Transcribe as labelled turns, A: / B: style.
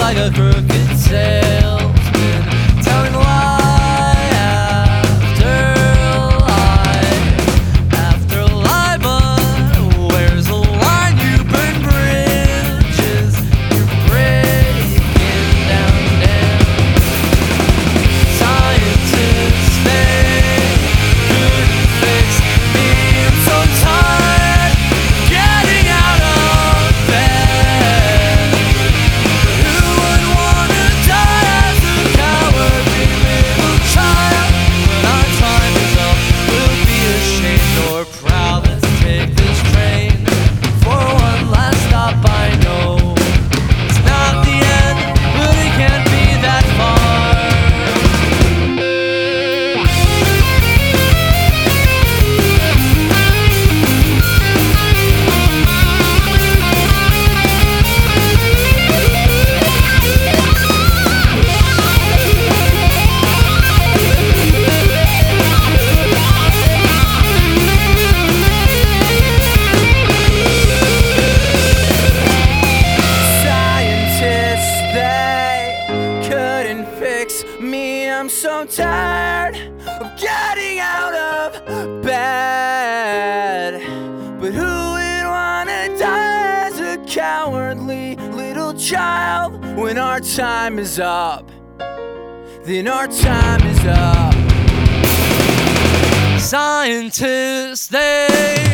A: like a crooked salesman, telling lie after lie after lie. But where's the line? You burn bridges, you're breaking down dams. Scientists, they couldn't fix me. I'm so tired getting out of bed. Who would wanna die as a cowardly little child? When our time is up, we'll be ashamed or proud. Let's take this train for one last stop. I know it's not the end, but it can't be that far. Scientists, they couldn't fix me. I'm so tired of getting out of bed. But who would wanna die as a cowardly little child? When our time is up, then our time is up. Scientists, they